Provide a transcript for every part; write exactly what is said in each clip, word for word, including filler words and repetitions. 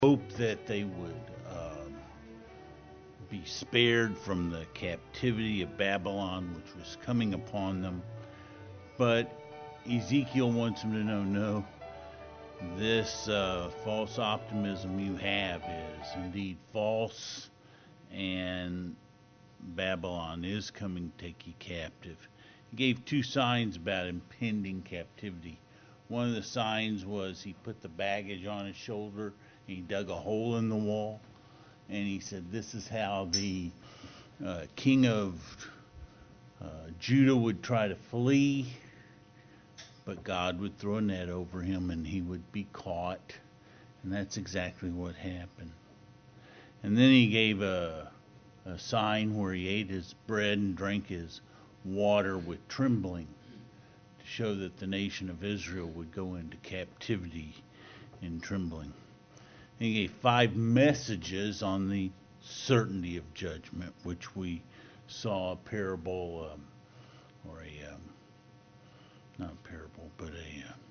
hope that they would um, be spared from the captivity of Babylon, which was coming upon them. But Ezekiel wants them to know no, this uh, false optimism you have is indeed false, and Babylon is coming to take you captive. He gave two signs about impending captivity. One of the signs was he put the baggage on his shoulder and he dug a hole in the wall. And he said, this is how the uh, king of uh, Judah would try to flee, but God would throw a net over him and he would be caught. And that's exactly what happened. And then he gave a, a sign where he ate his bread and drank his water with trembling, to show that the nation of Israel would go into captivity in trembling. And he gave five messages on the certainty of judgment, which we saw a parable, um, or a, um, not a parable, but a, uh,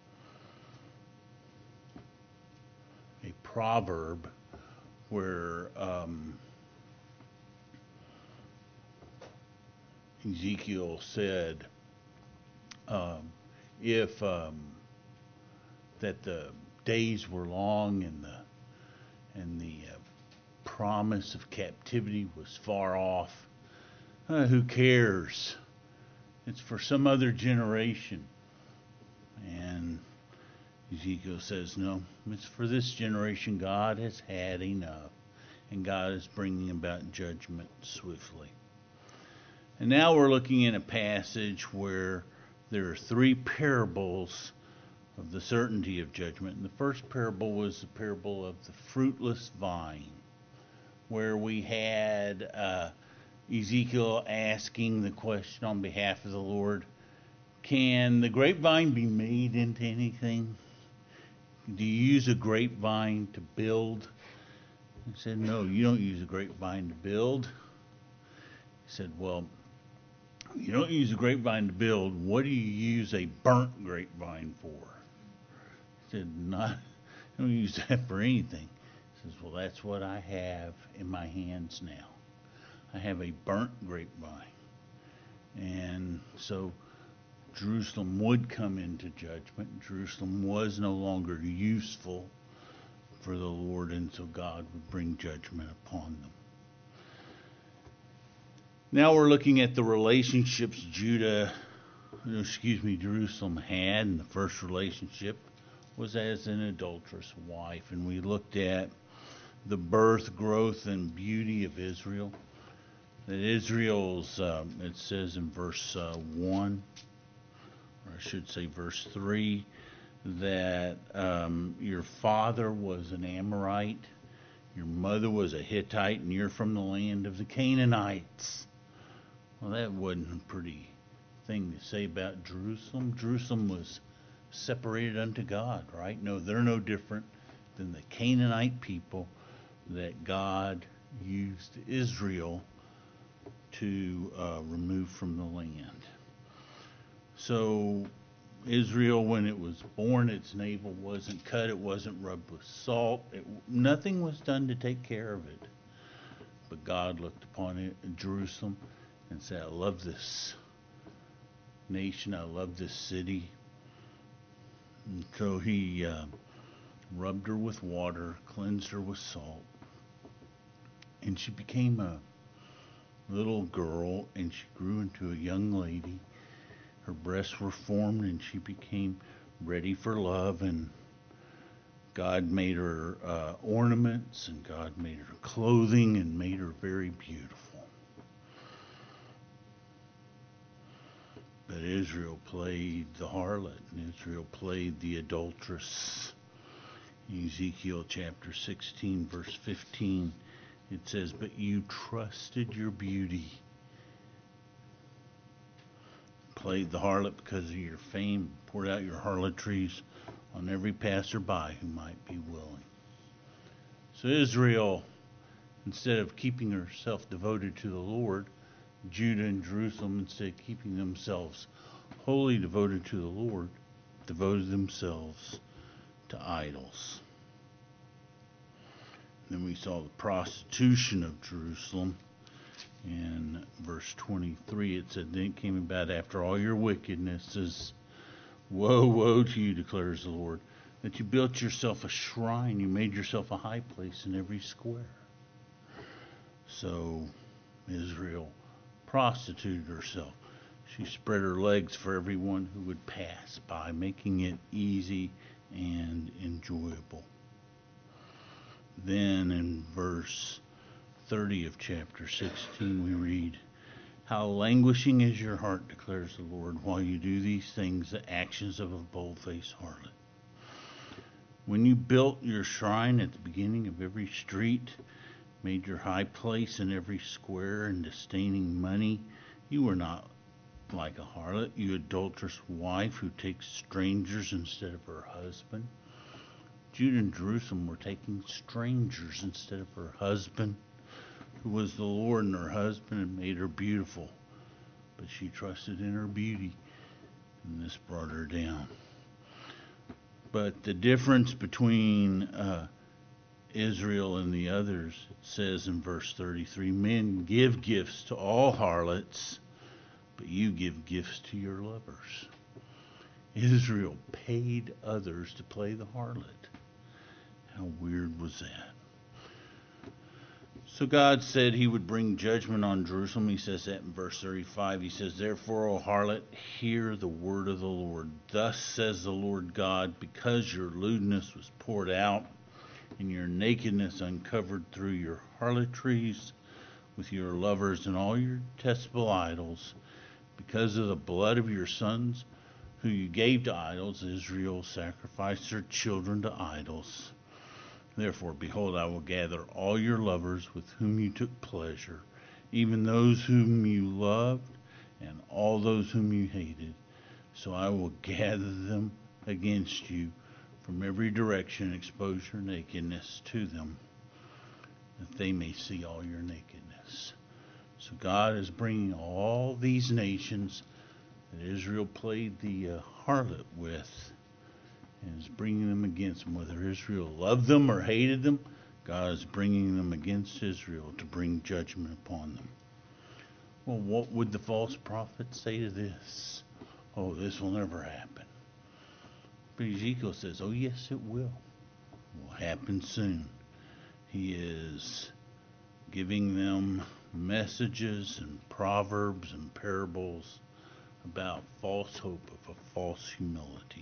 a proverb where um, Ezekiel said, um, if um, that the days were long and the and the uh, promise of captivity was far off, uh, who cares? It's for some other generation. And Ezekiel says, no, it's for this generation. God has had enough, and God is bringing about judgment swiftly. And now we're looking at a passage where there are three parables of the certainty of judgment. And the first parable was the parable of the fruitless vine, where we had uh, Ezekiel asking the question on behalf of the Lord, can the grapevine be made into anything? Do you use a grapevine to build? He said, no, you don't use a grapevine to build. He said, well, you don't use a grapevine to build. What do you use a burnt grapevine for? He said, not, I don't use that for anything. He says, well, that's what I have in my hands now. I have a burnt grapevine. And so Jerusalem would come into judgment. Jerusalem was no longer useful for the Lord, and so God would bring judgment upon them. Now we're looking at the relationships Judah, excuse me, Jerusalem had. And the first relationship was as an adulterous wife. And we looked at the birth, growth, and beauty of Israel. That Israel's, um, it says in verse uh, one, or I should say verse three, that um, your father was an Amorite, your mother was a Hittite, and you're from the land of the Canaanites. Well, that wasn't a pretty thing to say about Jerusalem. Jerusalem was separated unto God, right? No, they're no different than the Canaanite people that God used Israel to uh, remove from the land. So Israel, when it was born, its navel wasn't cut, it wasn't rubbed with salt, it, nothing was done to take care of it. But God looked upon it, Jerusalem, and said, I love this nation, I love this city. And so he uh, rubbed her with water, cleansed her with salt, and she became a little girl, and she grew into a young lady. Her breasts were formed, and she became ready for love, and God made her uh, ornaments, and God made her clothing, and made her very beautiful. But Israel played the harlot, and Israel played the adulteress. In Ezekiel chapter sixteen, verse fifteen, it says, but you trusted your beauty. Played the harlot because of your fame, poured out your harlotries on every passerby who might be willing. So Israel, instead of keeping herself devoted to the Lord, Judah and Jerusalem, instead of keeping themselves wholly devoted to the Lord, devoted themselves to idols. Then we saw the prostitution of Jerusalem. In verse twenty-three, it said, then it came about after all your wickednesses. Woe, woe to you, declares the Lord, that you built yourself a shrine. You made yourself a high place in every square. So Israel prostituted herself. She spread her legs for everyone who would pass by, making it easy and enjoyable. Then in verse thirty of chapter sixteen we read, how languishing is your heart, declares the Lord, while you do these things, the actions of a bold-faced harlot. When you built your shrine at the beginning of every street, made your high place in every square, and disdaining money, you were not like a harlot, you adulterous wife who takes strangers instead of her husband. Judah and Jerusalem were taking strangers instead of her husband, who was the Lord, and her husband had made her beautiful. But she trusted in her beauty, and this brought her down. But the difference between uh, Israel and the others, it says in verse thirty-three, men give gifts to all harlots, but you give gifts to your lovers. Israel paid others to play the harlot. How weird was that? So God said he would bring judgment on Jerusalem. He says that in verse thirty-five. He says, therefore, O harlot, hear the word of the Lord. Thus says the Lord God, because your lewdness was poured out, and your nakedness uncovered through your harlotries with your lovers and all your detestable idols, because of the blood of your sons who you gave to idols, Israel sacrificed their children to idols. Therefore, behold, I will gather all your lovers with whom you took pleasure, even those whom you loved, and all those whom you hated. So I will gather them against you from every direction, expose your nakedness to them, that they may see all your nakedness. So God is bringing all these nations that Israel played the uh, harlot with, and is bringing them against them. Whether Israel loved them or hated them, God is bringing them against Israel to bring judgment upon them. Well, what would the false prophet say to this? Oh, this will never happen. But Ezekiel says, oh yes, it will. It will happen soon. He is giving them messages and proverbs and parables about false hope of a false humility.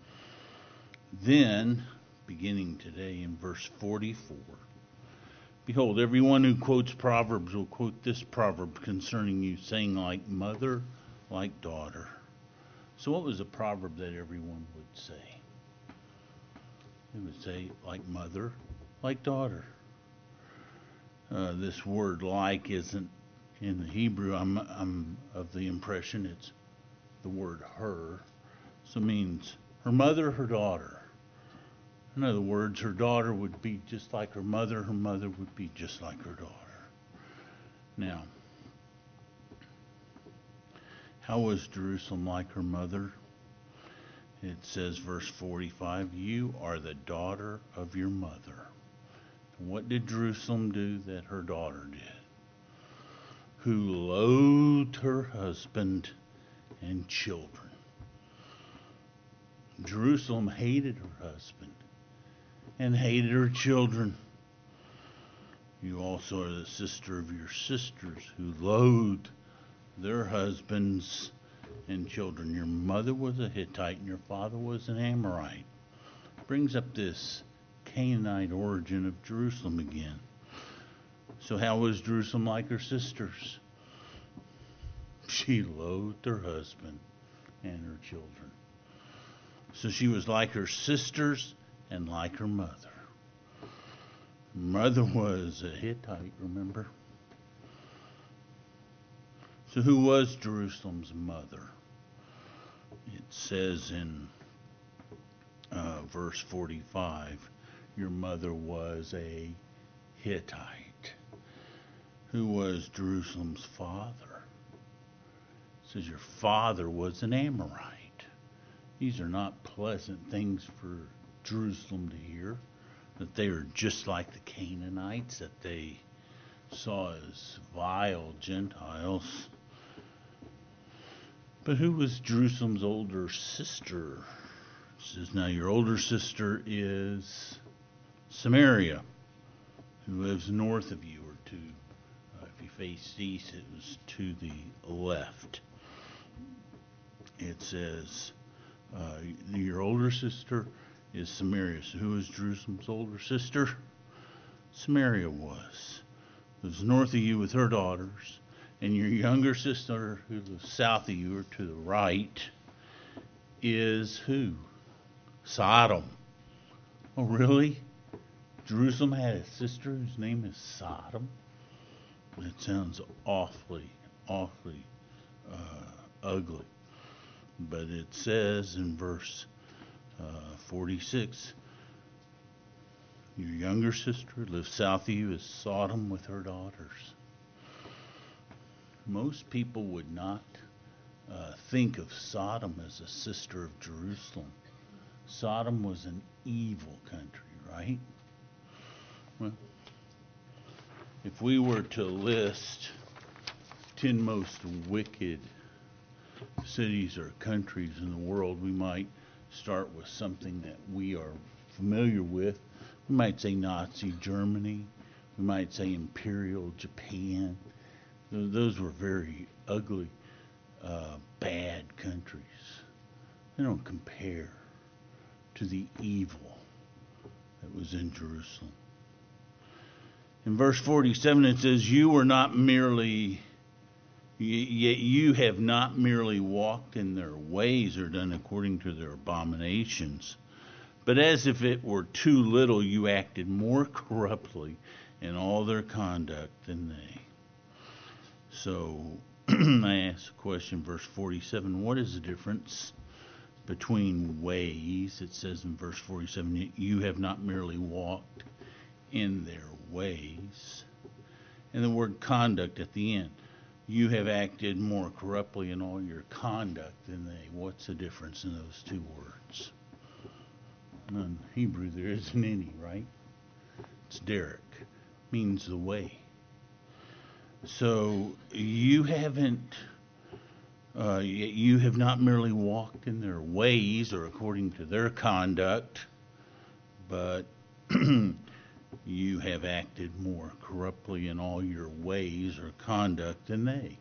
Then, beginning today in verse forty-four, behold, everyone who quotes Proverbs will quote this proverb concerning you, saying, like mother, like daughter. So what was a proverb that everyone would say? They would say, like mother, like daughter. Uh, this word like isn't in the Hebrew. I'm, I'm of the impression it's the word her. So it means her mother, her daughter. In other words, her daughter would be just like her mother. Her mother would be just like her daughter. Now, how was Jerusalem like her mother? It says, verse forty-five, you are the daughter of your mother. And what did Jerusalem do that her daughter did? Who loathed her husband and children. Jerusalem hated her husband and hated her children. You also are the sister of your sisters who loathed their husbands and children. Your mother was a Hittite and your father was an Amorite. Brings up this Canaanite origin of Jerusalem again. So how was Jerusalem like her sisters? She loathed her husband and her children. So she was like her sisters and like her mother. Mother was a Hittite, remember? So who was Jerusalem's mother? It says in uh, verse forty-five, your mother was a Hittite. Who was Jerusalem's father? It says your father was an Amorite. These are not pleasant things for Jerusalem to hear. that they are just like the Canaanites, that they saw as vile Gentiles. But who was Jerusalem's older sister? It says, now your older sister is Samaria, who lives north of you, or to, uh, if you faced east, it was to the left. It says, uh, your older sister is Samaria. So who is Jerusalem's older sister? Samaria was. Lives north of you with her daughters. And your younger sister, who lives south of you, or to the right, is who? Sodom. Oh, really? Jerusalem had a sister whose name is Sodom? That sounds awfully, awfully uh, ugly. But it says in verse uh, forty-six, your younger sister who lives south of you is Sodom with her daughters. Most people would not uh, think of Sodom as a sister of Jerusalem. Sodom was an evil country, right? Well, if we were to list ten most wicked cities or countries in the world, we might start with something that we are familiar with. We might say Nazi Germany. We might say Imperial Japan. Those were very ugly, uh, bad countries. They don't compare to the evil that was in Jerusalem. In verse forty-seven it says, you were not merely, yet you have not merely walked in their ways or done according to their abominations, but as if it were too little, you acted more corruptly in all their conduct than they. So I ask the question, verse forty-seven, what is the difference between ways? It says in verse forty-seven, you have not merely walked in their ways. And the word conduct at the end, you have acted more corruptly in all your conduct than they. What's the difference in those two words? In Hebrew there isn't any, right? It's derek, means the way. So you haven't, uh, you have not merely walked in their ways or according to their conduct, but you have acted more corruptly in all your ways or conduct than they.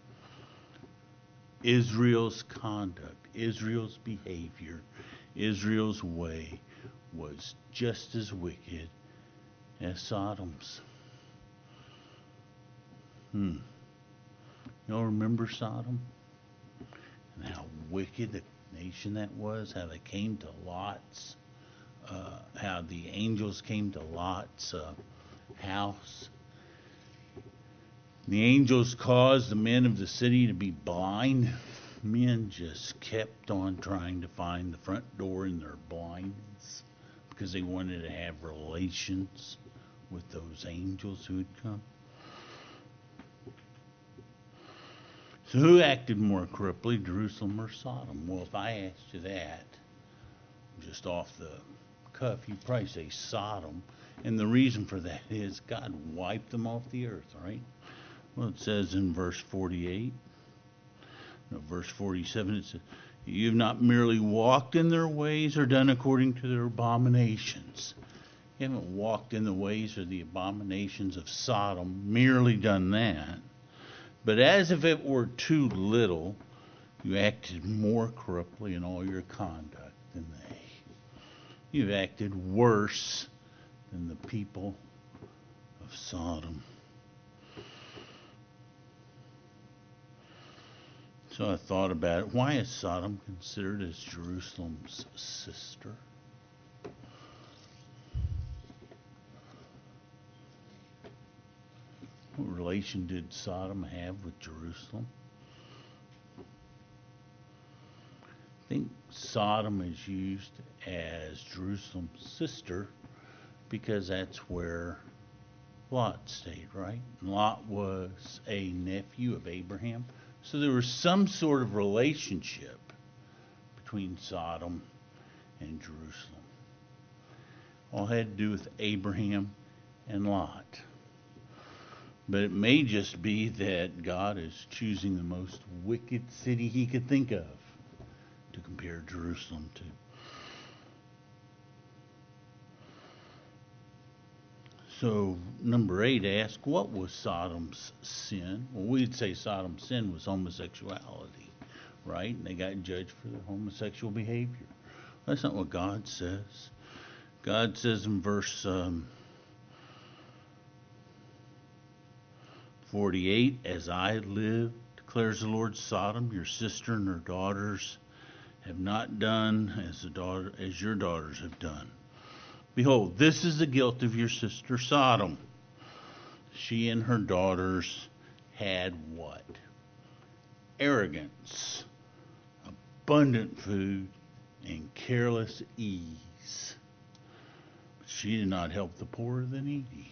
Israel's conduct, Israel's behavior, Israel's way was just as wicked as Sodom's. Hmm. Y'all remember Sodom? And how wicked the nation that was? How they came to Lot's, uh, how the angels came to Lot's uh, house. The angels caused the men of the city to be blind. Men just kept on trying to find the front door in their blindness because they wanted to have relations with those angels who had come. So who acted more corruptly, Jerusalem or Sodom? Well, if I asked you that, just off the cuff, you'd probably say Sodom. And the reason for that is God wiped them off the earth, right? Well, it says in verse forty-eight, no, verse forty-seven, it says, you have not merely walked in their ways or done according to their abominations. You haven't walked in the ways or the abominations of Sodom, merely done that. But as if it were too little, you acted more corruptly in all your conduct than they. You've acted worse than the people of Sodom. So I thought about it. Why is Sodom considered as Jerusalem's sister? What relation did Sodom have with Jerusalem? I think Sodom is used as Jerusalem's sister because that's where Lot stayed, right? Lot was a nephew of Abraham. So there was some sort of relationship between Sodom and Jerusalem. all had to do with Abraham and Lot. But it may just be that God is choosing the most wicked city he could think of to compare Jerusalem to. So, number eight asks, what was Sodom's sin? Well, we'd say Sodom's sin was homosexuality, right? And they got judged for their homosexual behavior. That's not what God says. God says in verse um, forty-eight, as I live, declares the Lord, Sodom, your sister and her daughters have not done as the daughter as your daughters have done. Behold, this is the guilt of your sister Sodom. She and her daughters had what? Arrogance, abundant food, and careless ease. But she did not help the poor or the needy.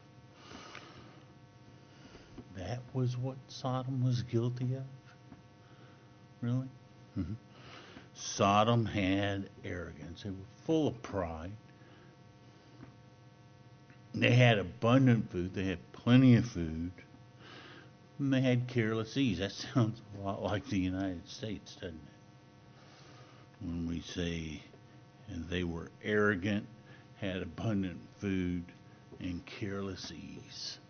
That was what Sodom was guilty of? Really? Mm-hmm. Sodom had arrogance. They were full of pride. They had abundant food. They had plenty of food. And they had careless ease. That sounds a lot like the United States, doesn't it? When we say they were arrogant, had abundant food, and careless ease.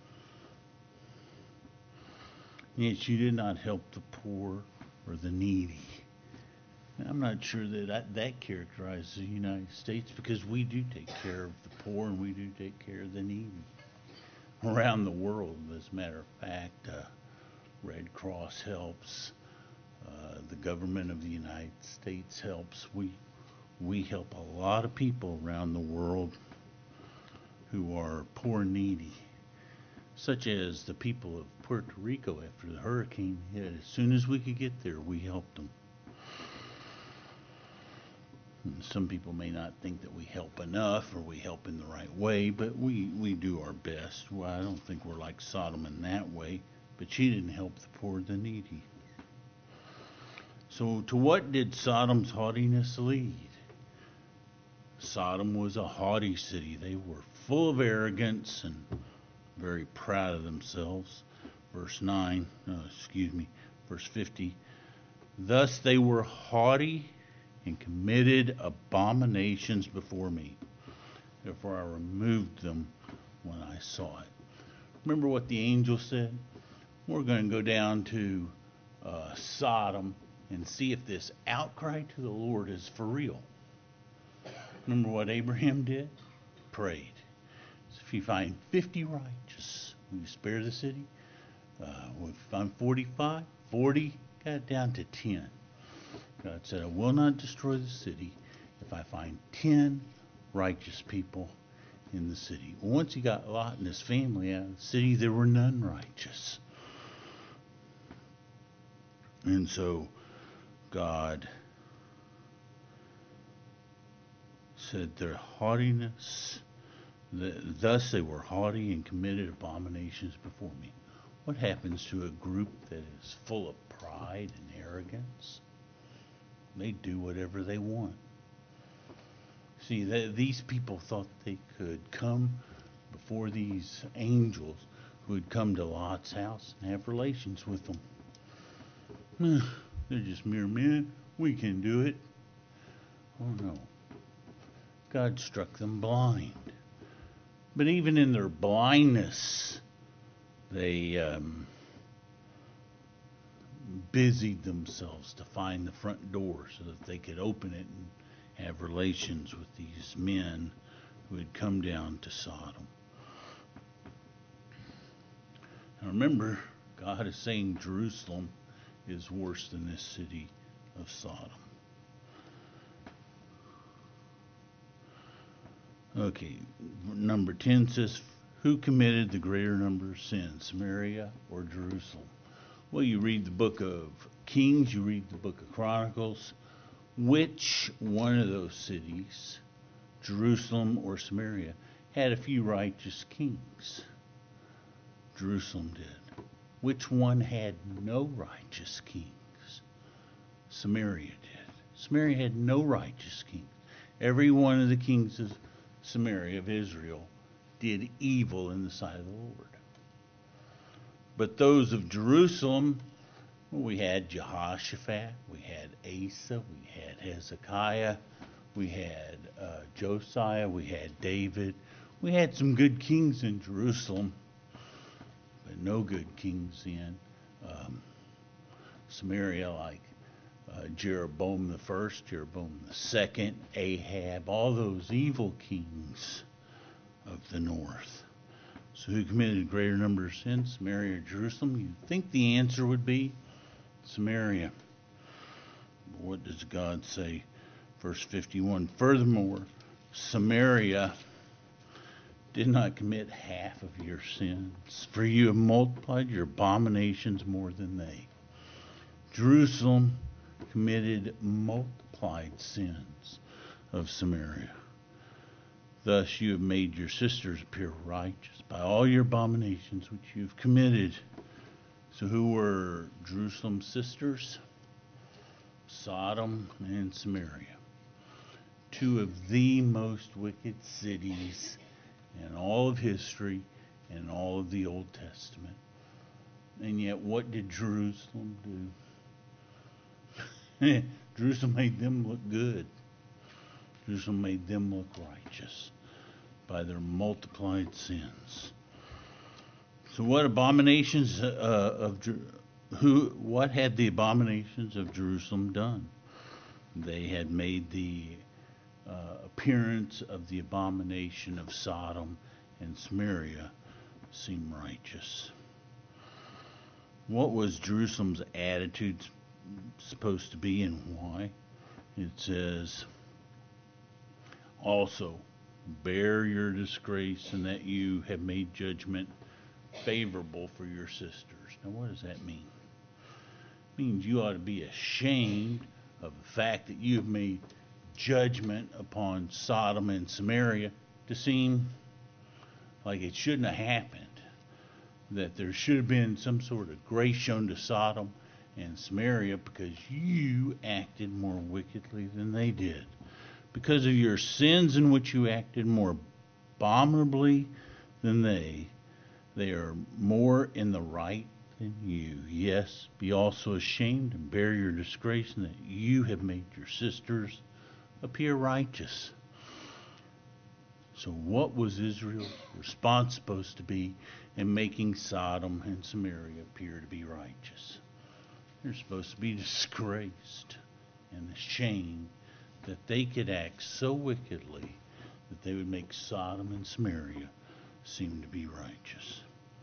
Yet you did not help the poor or the needy. I'm not sure that that, that characterizes the United States, because we do take care of the poor and we do take care of the needy around the world. As a matter of fact, uh, Red Cross helps. Uh, the government of the United States helps. We we help a lot of people around the world who are poor and needy, such as the people of Puerto Rico after the hurricane hit. As soon as we could get there, we helped them. Some people may not think that we help enough or we help in the right way, but we, we do our best. Well, I don't think we're like Sodom in that way, but she didn't help the poor and the needy. So to what did Sodom's haughtiness lead? Sodom was a haughty city. They were full of arrogance and very proud of themselves. Verse nine, no, excuse me, verse fifty. Thus they were haughty and committed abominations before me. Therefore I removed them when I saw it. Remember what the angel said? We're going to go down to uh, Sodom and see if this outcry to the Lord is for real. Remember what Abraham did? Prayed. So if you find fifty righteous, will you spare the city? Uh, if you find forty-five, forty, got it down to ten. God said, I will not destroy the city if I find ten righteous people in the city. Once he got Lot and his family out of the city, there were none righteous. And so God said their haughtiness, thus they were haughty and committed abominations before me. What happens to a group that is full of pride and arrogance? They do whatever they want. See, th- these people thought they could come before these angels who had come to Lot's house and have relations with them. They're just mere men. We can do it. Oh no. God struck them blind. But even in their blindness, they um, busied themselves to find the front door so that they could open it and have relations with these men who had come down to Sodom. Now remember, God is saying Jerusalem is worse than this city of Sodom. Okay, number ten says, who committed the greater number of sins, Samaria or Jerusalem? Well, you read the book of Kings, you read the book of Chronicles. Which one of those cities, Jerusalem or Samaria, had a few righteous kings? Jerusalem did. Which one had no righteous kings? Samaria did. Samaria had no righteous kings. Every one of the kings of Samaria of Israel did evil in the sight of the Lord. But those of Jerusalem, well, we had Jehoshaphat, we had Asa, we had Hezekiah, we had uh, Josiah, we had David. We had some good kings in Jerusalem, but no good kings in um, Samaria, like uh, Jeroboam the first, Jeroboam the second, Ahab, all those evil kings of the north. So who committed a greater number of sins, Samaria or Jerusalem? You'd think the answer would be Samaria. But what does God say? Verse fifty-one, furthermore, Samaria did not commit half of your sins, for you have multiplied your abominations more than they. Jerusalem committed multiplied sins of Samaria. Thus you have made your sisters appear righteous by all your abominations which you have committed. So who were Jerusalem's sisters? Sodom and Samaria. Two of the most wicked cities in all of history and all of the Old Testament. And yet what did Jerusalem do? Jerusalem made them look good. Jerusalem made them look righteous by their multiplied sins. So what abominations uh, of who what had the abominations of Jerusalem done? They had made the uh, appearance of the abomination of Sodom and Samaria seem righteous. What was Jerusalem's attitude supposed to be and why? It says, also, bear your disgrace and that you have made judgment favorable for your sisters. Now, what does that mean? It means you ought to be ashamed of the fact that you have made judgment upon Sodom and Samaria to seem like it shouldn't have happened. That there should have been some sort of grace shown to Sodom and Samaria because you acted more wickedly than they did. Because of your sins in which you acted more abominably than they, they are more in the right than you. Yes, be also ashamed and bear your disgrace in that you have made your sisters appear righteous. So what was Israel's response supposed to be in making Sodom and Samaria appear to be righteous? They're supposed to be disgraced and ashamed that they could act so wickedly that they would make Sodom and Samaria seem to be righteous.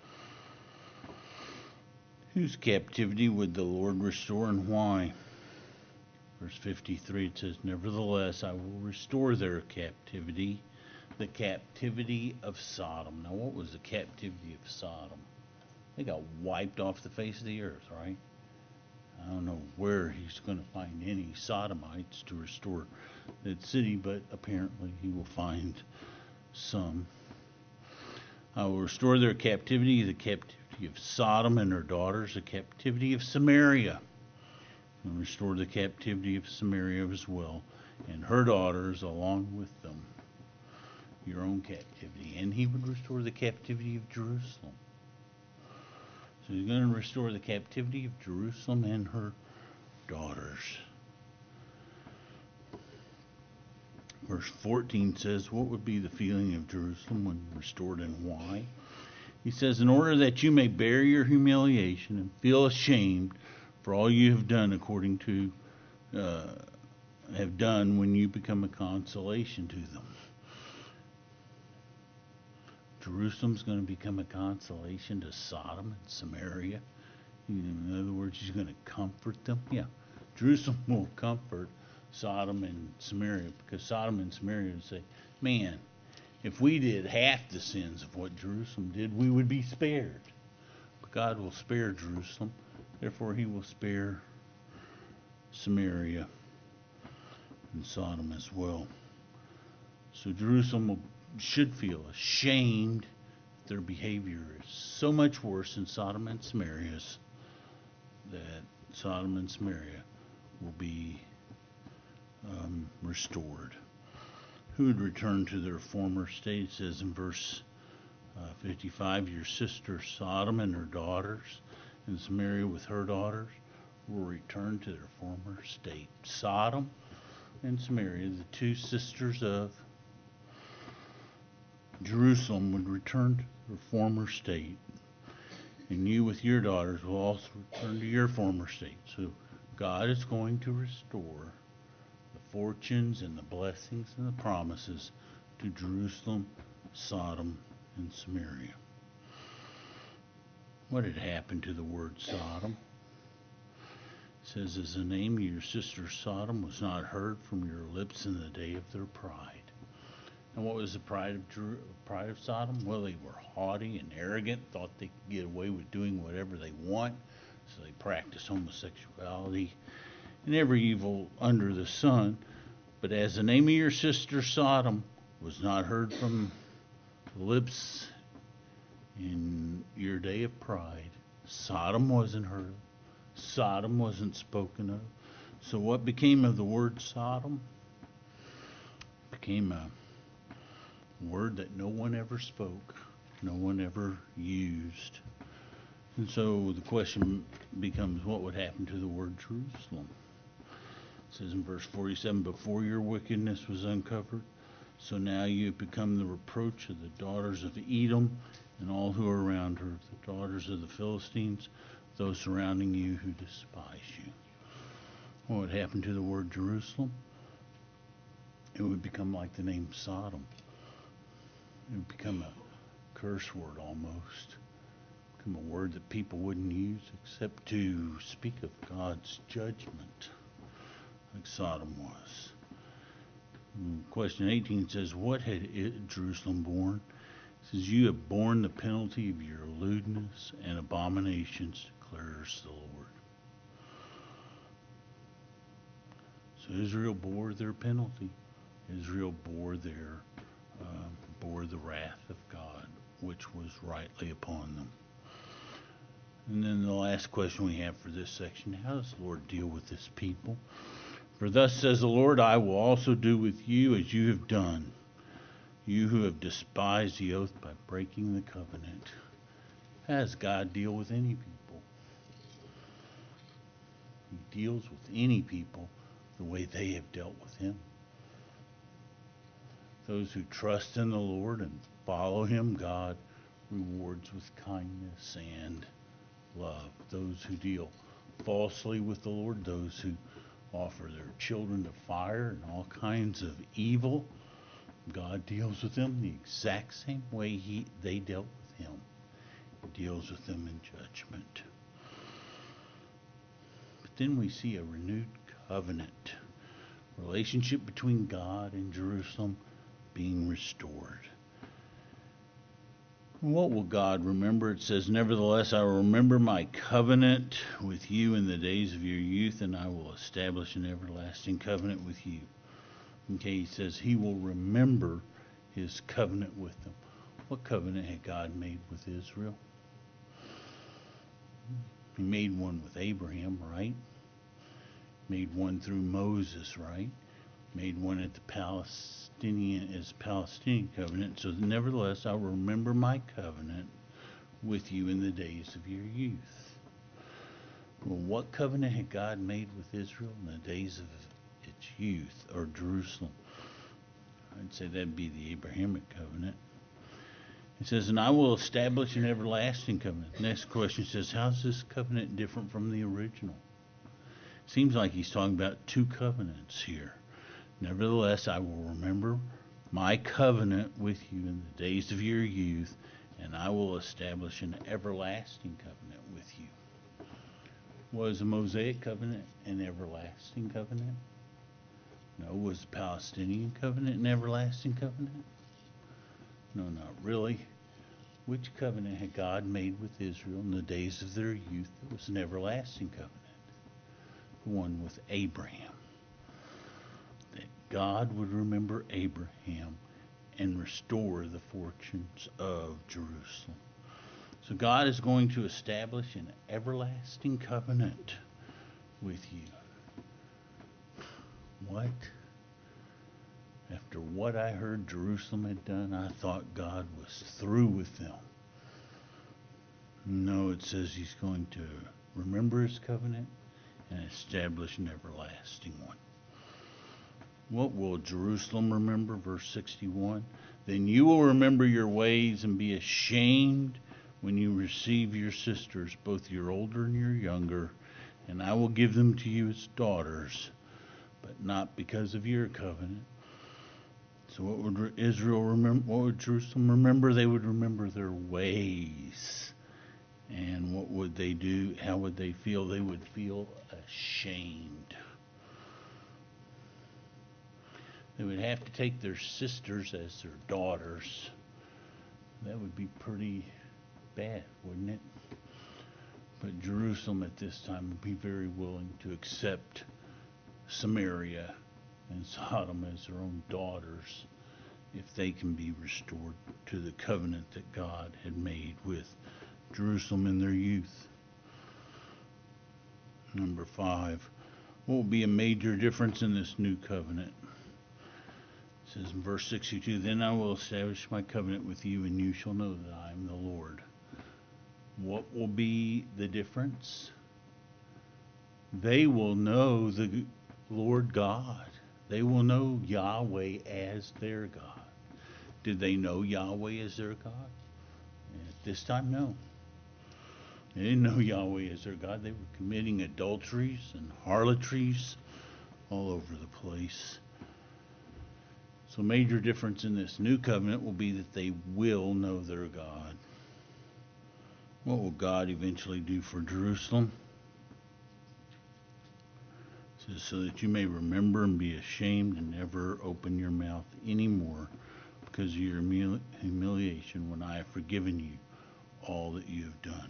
Whose captivity would the Lord restore and why? Verse fifty-three, it says, nevertheless, I will restore their captivity, the captivity of Sodom. Now, what was the captivity of Sodom? They got wiped off the face of the earth, right? I don't know where he's going to find any Sodomites to restore that city, but apparently he will find some. I will restore their captivity, the captivity of Sodom and her daughters, the captivity of Samaria. And restore the captivity of Samaria as well, and her daughters along with them. Your own captivity. And he would restore the captivity of Jerusalem. So he's going to restore the captivity of Jerusalem and her daughters. Verse fourteen says, what would be the feeling of Jerusalem when restored and why? He says, in order that you may bear your humiliation and feel ashamed for all you have done according to, uh, have done when you become a consolation to them. Jerusalem's going to become a consolation to Sodom and Samaria. In other words, he's going to comfort them. Yeah, Jerusalem will comfort Sodom and Samaria because Sodom and Samaria would say, man, if we did half the sins of what Jerusalem did, we would be spared. But God will spare Jerusalem. Therefore, he will spare Samaria and Sodom as well. So Jerusalem will should feel ashamed that their behavior is so much worse than Sodom and Samaria's that Sodom and Samaria will be um, restored. who would return to their former state. It says in verse uh, fifty-five, your sister Sodom and her daughters, and Samaria with her daughters, will return to their former state. Sodom and Samaria, the two sisters of Jerusalem, would return to their former state. And you with your daughters will also return to your former state. So God is going to restore the fortunes and the blessings and the promises to Jerusalem, Sodom, and Samaria. What had happened to the word Sodom? It says, as the name of your sister Sodom was not heard from your lips in the day of their pride. And what was the pride of Jer- pride of Sodom? Well, they were haughty and arrogant, thought they could get away with doing whatever they want, so they practiced homosexuality and every evil under the sun. But as the name of your sister Sodom was not heard from the lips in your day of pride, Sodom wasn't heard. Sodom wasn't spoken of. So what became of the word Sodom? It became a word that no one ever spoke, no one ever used. And so the question becomes, what would happen to the word Jerusalem? It says in verse forty-seven, before your wickedness was uncovered, so now you have become the reproach of the daughters of Edom and all who are around her, the daughters of the Philistines, those surrounding you who despise you. What would happen to the word Jerusalem? It would become like the name Sodom. It would become a curse word almost. Become a word that people wouldn't use except to speak of God's judgment, like Sodom was. Question eighteen says, what had it, Jerusalem borne? It says, you have borne the penalty of your lewdness and abominations, declares the Lord. So Israel bore their penalty. Israel bore their uh, bore the wrath of God, which was rightly upon them. And then the last question we have for this section, how does the Lord deal with this people? For thus says the Lord, I will also do with you as you have done, you who have despised the oath by breaking the covenant. How does God deal with any people? He deals with any people the way they have dealt with him. Those who trust in the Lord and follow him, God rewards with kindness and love. Those who deal falsely with the Lord, those who offer their children to fire and all kinds of evil, God deals with them the exact same way he they dealt with him. He deals with them in judgment. But then we see a renewed covenant relationship between God and Jerusalem being restored. What will God remember? It says, nevertheless, I will remember my covenant with you in the days of your youth, and I will establish an everlasting covenant with you. Okay, he says he will remember his covenant with them. What covenant had God made with Israel? He made one with Abraham, right? Made one through Moses, right? Made one at the Palestinian as Palestinian covenant. So nevertheless, I will remember my covenant with you in the days of your youth. Well, what covenant had God made with Israel in the days of its youth, or Jerusalem? I'd say that'd be the Abrahamic covenant. It says, and I will establish an everlasting covenant. Next question says, how's this covenant different from the original? Seems like he's talking about two covenants here. Nevertheless, I will remember my covenant with you in the days of your youth, and I will establish an everlasting covenant with you. Was the Mosaic covenant an everlasting covenant? No. Was the Palestinian covenant an everlasting covenant? No, not really. Which covenant had God made with Israel in the days of their youth that was an everlasting covenant? The one with Abraham. That God would remember Abraham and restore the fortunes of Jerusalem. So God is going to establish an everlasting covenant with you. What? After what I heard Jerusalem had done, I thought God was through with them. No, it says he's going to remember his covenant and establish an everlasting one. What will Jerusalem remember? Verse sixty-one. Then you will remember your ways and be ashamed when you receive your sisters, both your older and your younger, and I will give them to you as daughters, but not because of your covenant. So what would Israel remember? What would Jerusalem remember? They would remember their ways. And what would they do? How would they feel? They would feel ashamed. They would have to take their sisters as their daughters. That would be pretty bad, wouldn't it? But Jerusalem at this time would be very willing to accept Samaria and Sodom as their own daughters if they can be restored to the covenant that God had made with Jerusalem in their youth. Number five, what will be a major difference in this new covenant? It says in verse sixty-two, then I will establish my covenant with you, and you shall know that I am the Lord. What will be the difference? They will know the Lord God. They will know Yahweh as their God. Did they know Yahweh as their God? At this time, no. They didn't know Yahweh as their God. They were committing adulteries and harlotries all over the place. So major difference in this new covenant will be that they will know their God. What will God eventually do for Jerusalem? It says, so that you may remember and be ashamed and never open your mouth anymore because of your humiliation when I have forgiven you all that you have done.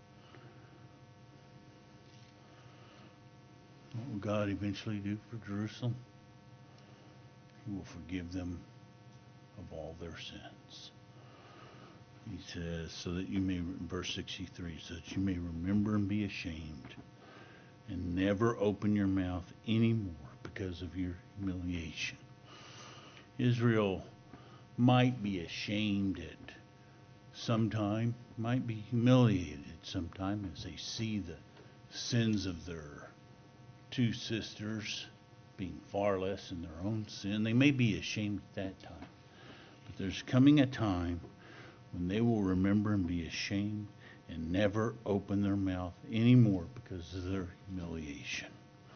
What will God eventually do for Jerusalem? He will forgive them of all their sins. He says, so that you may, verse sixty-three, so that you may remember and be ashamed and never open your mouth anymore because of your humiliation. Israel might be ashamed at some time, might be humiliated sometime as they see the sins of their two sisters being far less in their own sin. They may be ashamed at that time. But there's coming a time when they will remember and be ashamed and never open their mouth anymore because of their humiliation.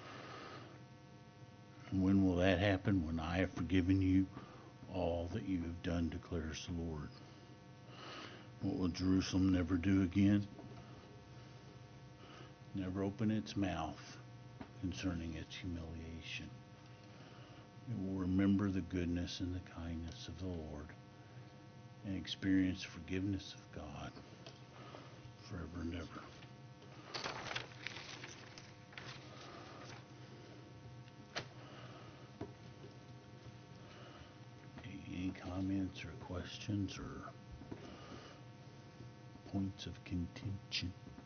And when will that happen? When I have forgiven you all that you have done, declares the Lord. What will Jerusalem never do again? Never open its mouth concerning its humiliation. It will remember the goodness and the kindness of the Lord and experience forgiveness of God forever and ever. Any comments or questions or points of contention?